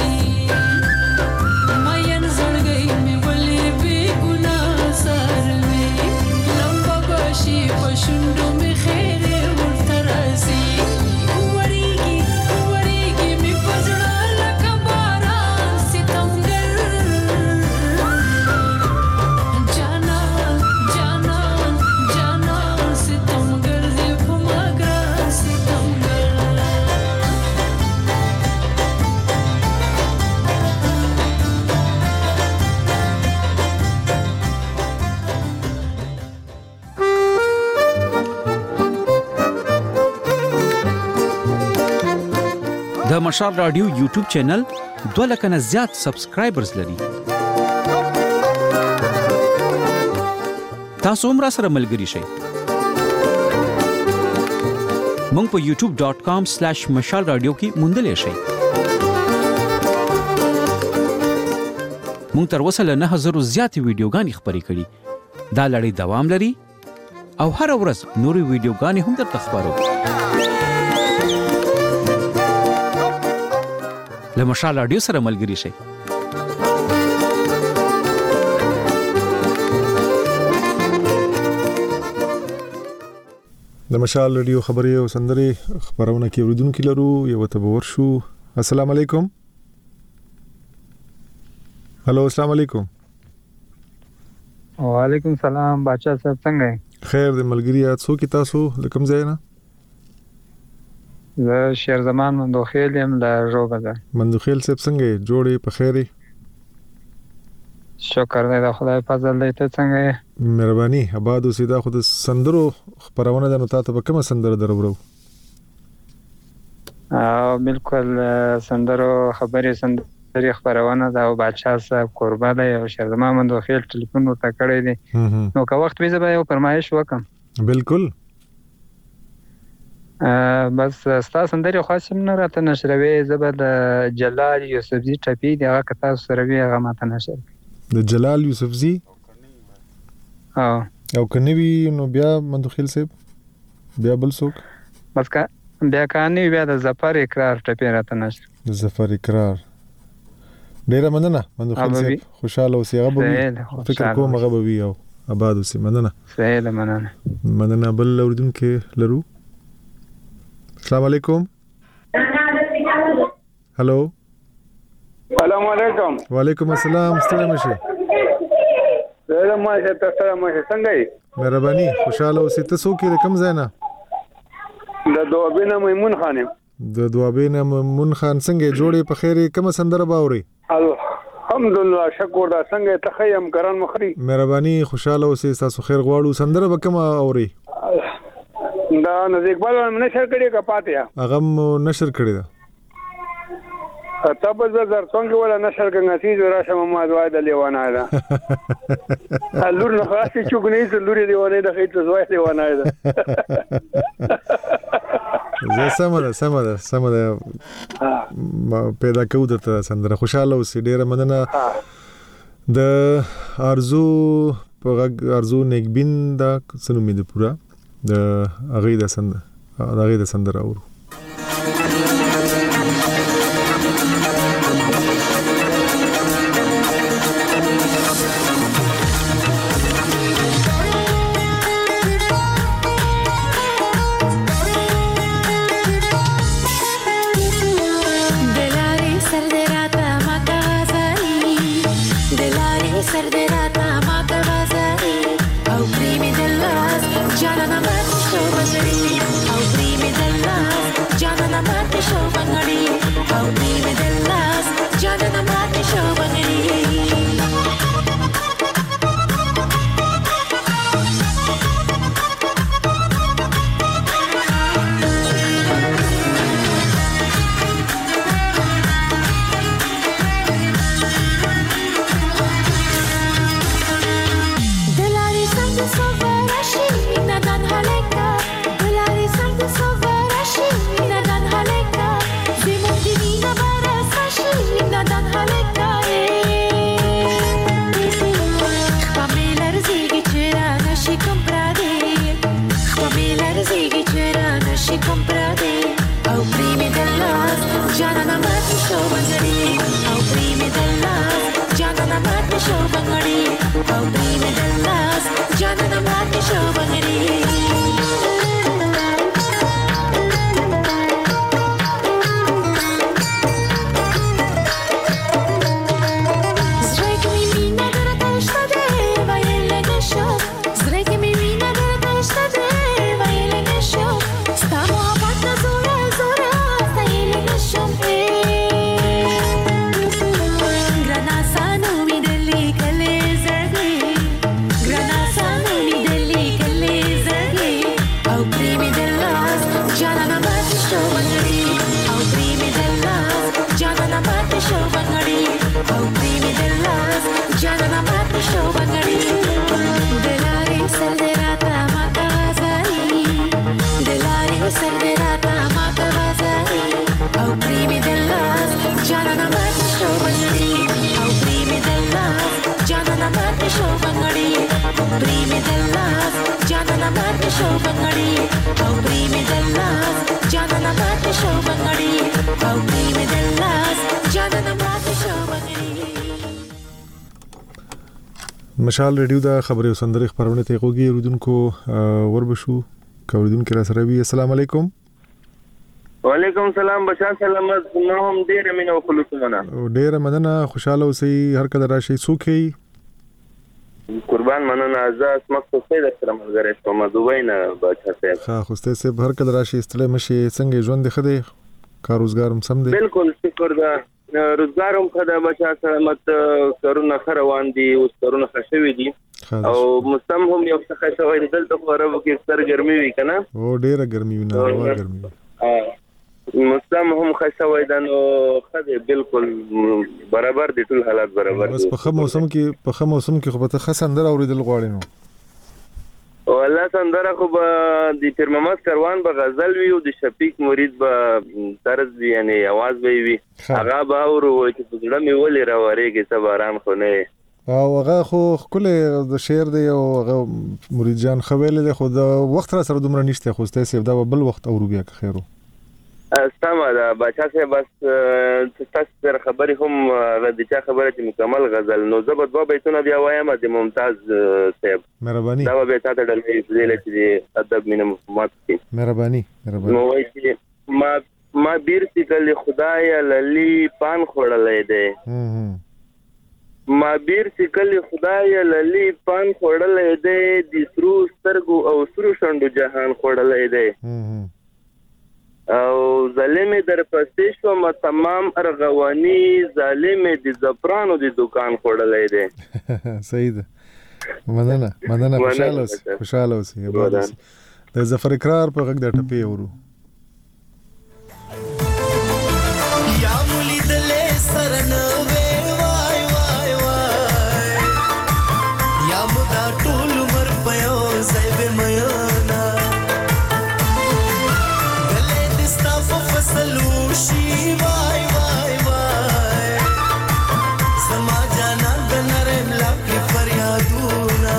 مین زړګي مې ولې بے ګناه زروي لمبه بشي په شونډو مې خیرې ورته راځي وړيږي وړيږي مې په زړه لکه باران ستمګر جانا جانا جانا ستمګر دې په ما ګران ستمګر د مشال رادیو یوټیوب چینل 2 لک نه زیات سبسکرایبرز لري تاسو هم را سره ملګري شئ مونږ په youtube.com/mashalradio کې موندلې شئ مونږ تر اوسه له 9000 زیات ویډیوګانې خپرې کړې دا لړۍ دوام لري او هر ورځ نوري ویډیوګانې هم درته خبرو له مشال رادیو سره ملګري شئ د مشال رادیو خبري او سندري خبرونه کې اوریدونکو لرو یو ته ورشو السلام علیکم هلو السلام علیکم وعلیکم سلام بچا صاحب څنګه خیر د ملګری تاسو کې تاسو لکم ځای نه زه شیر زمان مندوخیل یم له روغه ده مندوخیل صاحب څنګه جوړې په خیري شکر دې د خدای فضل دې ته څنګه مهرباني آباد اوسې دا خو د سندرو خبرونه د نو تاسو په کومه سندره درورو بالکل سندرو خبرې سری خبرونه دا او بادشاہ صاحب قربا دی او شرما مندوخیل ټلیفون ورته کړی دی نو که وخت وي زه به یو فرمایش وکم بالکل بس ستا سندرې خاص هم نه راته نشروي زه به د جلال یوسفزي ټپي دی هغه که تاسو سره وي هغه ماته نشر د جلال یوسفزي او که نه وي نو بیا مندوخیل صاحب بیا بل څوک بس بیا کانی بیا د ظفر اقرار ټپي راته نشر د ظفر اقرار ډیره مننه مندوخیل صاحب خوشاله اوسئ هغه به فکر کوم هغه به وي او آباد اوسئ مننه صحیح ده مننه بل اوریدونکو لرو السلام علیکم هلو السلام علیکم وعلیکم السلام ستړي مشه زه ما ته تاسو مشه څنګه یې مهرباني خوشاله اوسئ تاسو کې کوم ځای نه د دوابینه میمون خانم د دوابینه میمون خان څنګه جوړې په خیره کوم سندره باوري الحمدلله شکر دا څنګه تخیم ګران مخري مهرباني خوشاله اوسئ تاسو خیر غواړو سندره به کوم اوري دا نزدیک بل نشر کړي کا پاتیا هغه نشر کړي دا تاسو زر څنګه ولا نشر کنه چې راشه ما دوای د لیوانه ده لور نه خاصه چوغنې لوري دیوانه ده خېټه زوای دیوانه ده زه سم ده پیدا کوو درته سندره خوشاله اوسې ډیره مننه د ارزو نیکبین دا څه نوم دی پورا د هغې د سندره اورو مشال ریډیو دا خبري سندري خبرونه ته غوږی اوریدونکو وربشو کوریدونکو را سره وی السلام علیکم وعلیکم السلام بشار سلامت نو هم ډیر مینه خلوص مننه ډیر مننه خوشاله اوسئ هر کله راشي سوکي قربان مننه ازاز مخصوص سره ملګری کوم دوی نه بچا صاحب ها خوسته سه هر کله راشي استله مشي څنګه ژوند خده کار روزګار هم سم دی بالکل شکر دا روزګار هم خده بچا سلامت کرونا روان دي او کرونا خښوي دي او مستم هم یو څه خښوي دلته خو عربو کې ستر ګرمي وي کنه او ډیره ګرمي وي نه وا ګرمي مسلم هم خاصه وای دا نو خدای بالکل برابر دي ټول حالات برابر بس په موسم کې خو به ته سندره اوریدل غواړې نو والله سندره خو به د پیر محمد کاروان به غزل وي او د شفیق مرید به طرز وي یعنی आवाज به وي هغه به اورو چې په ځړه مې ولې راوړېږي سباران خو نه او هغه خو کله د شعر دی او هغه مرید جان خویل دی خو د وخت را سره دومره نشته خو ستاسو سیف دا بل وخت اورو بیا که خیرو استما دا بچا سه بس تاسو سره خبري هم د چا خبره چې مکمل غزل نو زبد بابا ایتونه بیا وایم د ممتاز صاحب مهرباني دا به تاسو ته ډلې زیله چې ادب مینه مفهومات کی مهرباني نو وای چې ما بیر سیکل خدای للی پان خړلې ده ما بیر سیکل خدای للی پان خړلې ده د سرو سترګو او سرو شندو جهان خړلې ده او ظالم در پستې شو ما تمام ارغوانی ظالم د زفرانو د دکان خړلې ده صحیح ده مننه خوشاله اوسې د ظفر اقرار په غږ د ټپې اورو یا مولي دلې سرنوي وای وای وای یا مدا ټول مر پيو زيب ميانا فسلوشي وای وای وای سما جانا دنرم لکه فریادونه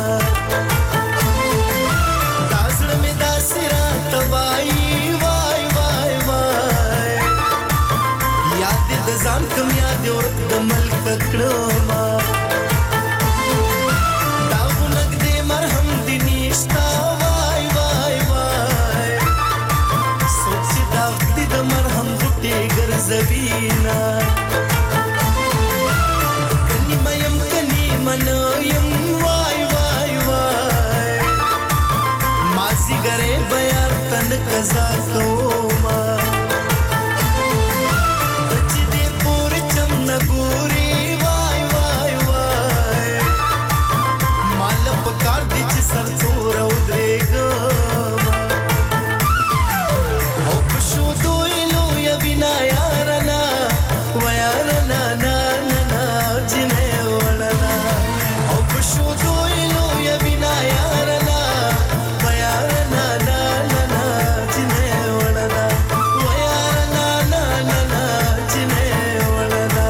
داسړ می داسرا توای وای وای وای یاد د ځان کم یاد ورته د ملک کړما دا ونګ دې مرهم دې نشتا وای وای وای سوچ دا د مرهم غټي ګرځوینا کني مېم کني منویم وای وای وای ماسي ګره بیا تن قزا کوما بچ دې پور چم نګوري وای وای وای مال پکار دې چې سر څور او درېګا بنا یارنا و یارنا نا نا جنه ولنا او بشو دویلو یا بنا یارنا و یارنا نا نا جنه ولنا و یارنا نا نا جنه ولنا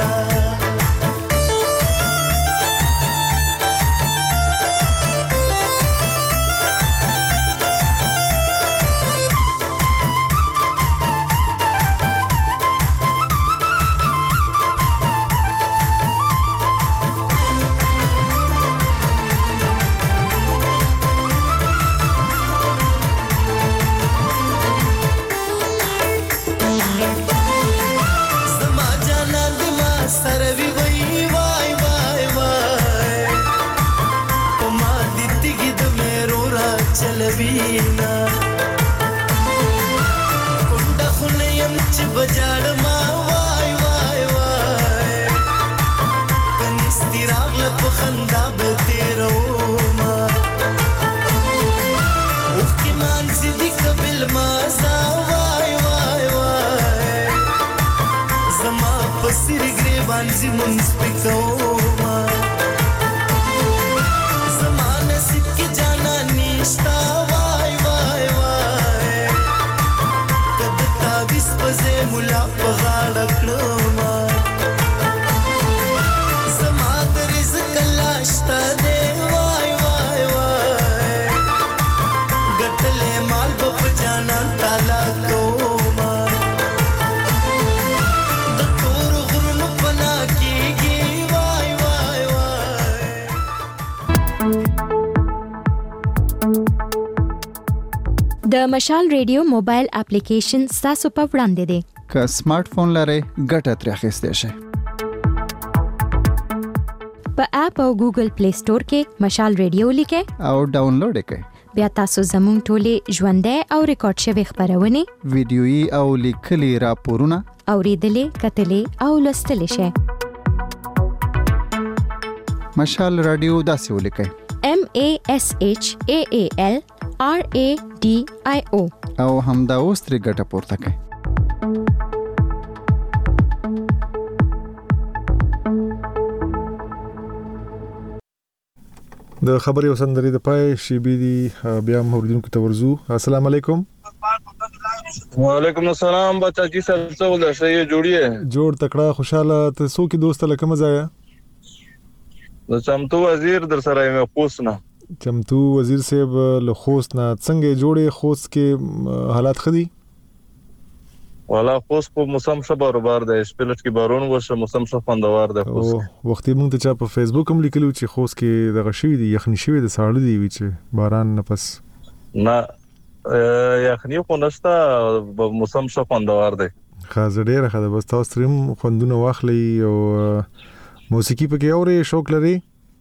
چلوینا کونډه خونیم چې بجاړ ما وای وای وای کنيستي راغله په خندا به تیرو ما اوخ کی مانځي دی قبل ما سا وای وای وای زما په سر ګریوان زی مونږ پکاو ما زمانه سید کی جانا نشتا وای وای وای کد تاویس پزه مولا په غاړه کړما زما د رزق لاشتا دی وای وای وای ګټلې مال په جانا تالا کوما د تور غرونو پنا کیږي وای وای وای د مشال ریډیو موبایل اپلیکیشن تاسو په وړاندې دی که سمارټ فون لرئ ګټه ترې اخیستی شئ په اپ او ګوګل پلی سٹور کې مشال ریډیو لیکئ او ډاونلوډ کړئ بیا تاسو زموږ ټولې ژوندۍ او ریکارډ شوی خبرونه ویډیويي او لیکلي راپورونه اوریدلې کتلې او لوستلې شئ مشال رادیو داسې ولیکئ MASHAAL RADIO او همدا اوس ترې ګټه پورته کړئ د خبرې وسندري د پای شیبي دي بیا موردونکو ته ورزو. السلام علیکم. وعلیکم السلام بچا جی سر څه ول شي جوړیه جوړ تکړه خوشاله ته سو کې دوست لکه مزایا د چمتو وزیر در سره مې خوښنه چمتو وزیر صاحب له خوست نه څنګه جوړې خوست کې حالات خدي والا خوست په موسم شبر بار د شپلټ کې بارون وشه موسم شو خوندوار ده خوست وختي موږ ته چا په فیسبوک هم لیکلو چې خوست کې د غشوي دي یخني شوی د ساړه دی وی چې باران نه پس نه یخني خو نشته موسم شو خوندوار ده خاص ډیره خاله بس تاسو ترم خوندونه واخلي او موسیقي پکې اوري شوق لري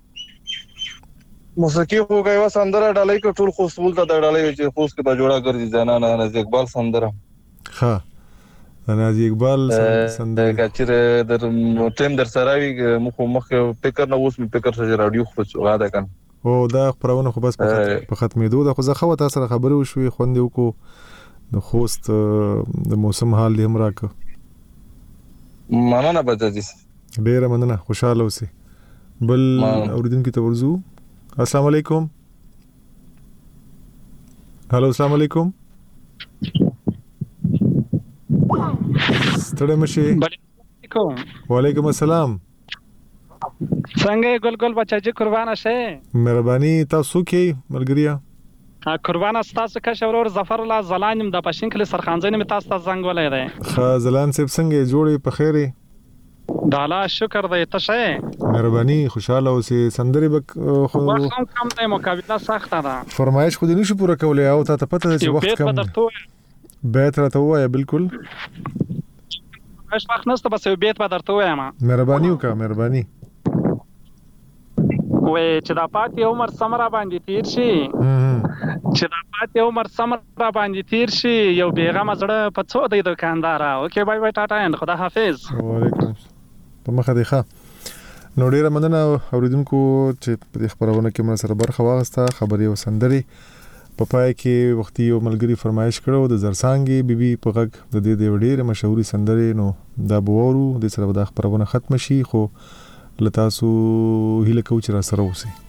موسیقي خو غوا سندره ډالۍ کو ټول خوست ول ته ډالۍ چې خوست کې به جوړه ګرځي زنانه نه اقبال سندره ها نازي اقبال سندره کچره در ټیم در سره وي مخ فکر نه اوس می فکر سره رادیو خو غاده کن او دا خبرونه خو بس په ختمېدو د خو زخه وته سره خبرې وشوي خوندې وکړو د خوست د موسم حال دې هم راک مننه بچی ډیره مننه خوشاله اوسئ بل اوریدونکو ته ورزو. السلام علیکم. هالو السلام علیکم. ستړی مشي. وعلیکم السلام. څنګه ګل بچاجي قربانه شه مهرباني تاسو کې ملګریا قربانه تاسو کا شورور ظفر الله زلانم د پښین کلی سرخانځنه می تاسو زنګ ولای دی خا زلان صاحب څنګه جوړې په خیره دالا شکر دی ته شه مهرباني خوشاله اوسې سندري بک خو وخت کم دی مقابله سخته ده فرمایش خو دې نشو پوره کولای او ته پته چې وخت کم بیت راته وای بالکل مش وخت نسته بس یو بیت به درته وایم مهرباني وکړه مهرباني وې چې دا پاتې عمر سمرا باندې تیر شي چې دا پاتې عمر سمرا باندې تیر شي یو بیغمه زړه په څو دی دکاندار اوکې بای بای ټاټا اند خدا حافظ. وعلیکم په مخه دی ښه نو ډیره مننه اوریدونکو چې په دې خبرونه کې موږ سره برخه واغسته خبري وسندري په پای کې وختي یو ملګری فرمایش کړو د زرسانګي بیبي په غږ د دې ډیره مشهوري سندري نو دا بوورو د سره د خبرونه ختم شي خو لتاسو هیله کوم چې را سره اوسئ.